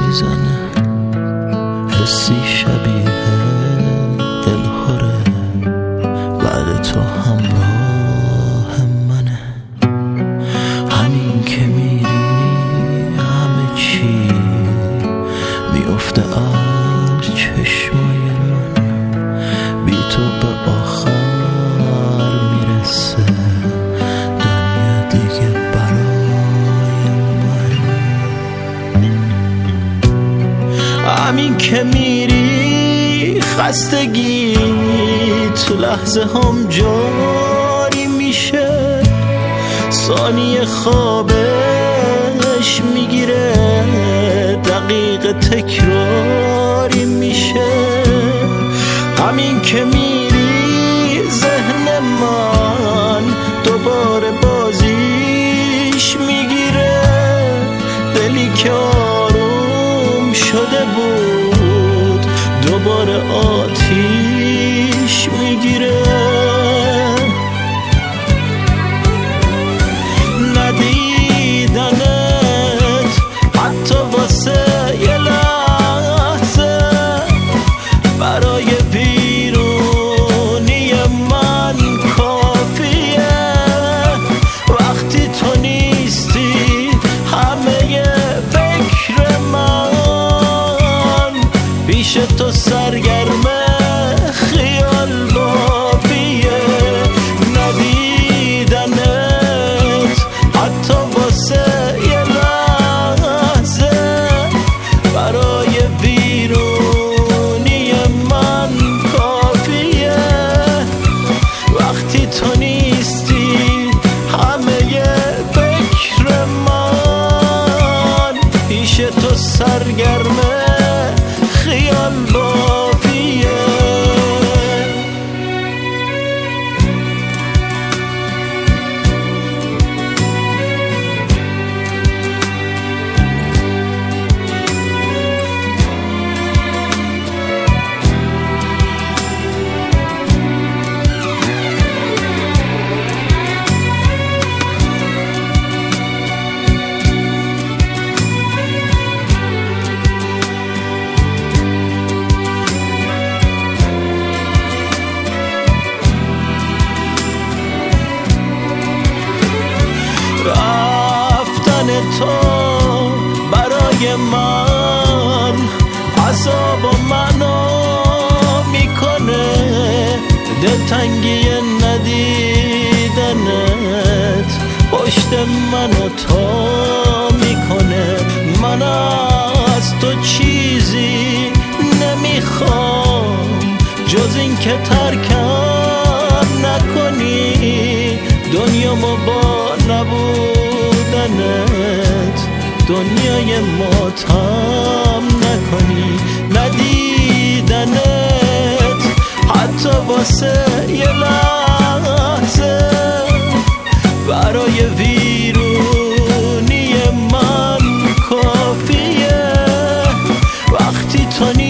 میزنه، حسی شبیه دلهوره، بعد تو همراه منه. همین که میری همه چی میفته از چشمای من، بی تو به آخر میرسه دنیا دیگه برای من. همین که میری خستگی تو لحظه هم جاری میشه، ثانیه خوابش میگیره، دقیقه تکراری میشه. همین که میری ذهن من دوباره بازیش میگیره، دلی که آروم شده بود دوباره آتیش میگیره. ندیدنت حتی واسه یه لحظه برای ویرونی من کافیه. وقتی تو نیستی همه فکر من پیش تو سرگرمه خیال بافیه. ندیدنت حتی واسه یه لحظه برای ویرونی من کافیه. وقتی تو نیستی همه فکر من پیش تو سرگرمه خیال بافیه. رفتن تو برای من عذاب منو میکنه، دلتنگی ندیدنت پشت منو تا میکنه. من از تو چیزی نمیخوام جز این که ترکم نکنی، دنیامو با نبودنت دنیای ماتم نکنی. ندیدنت حتی واسه یه لحظه برای ویرونی من کافیه. وقتی تو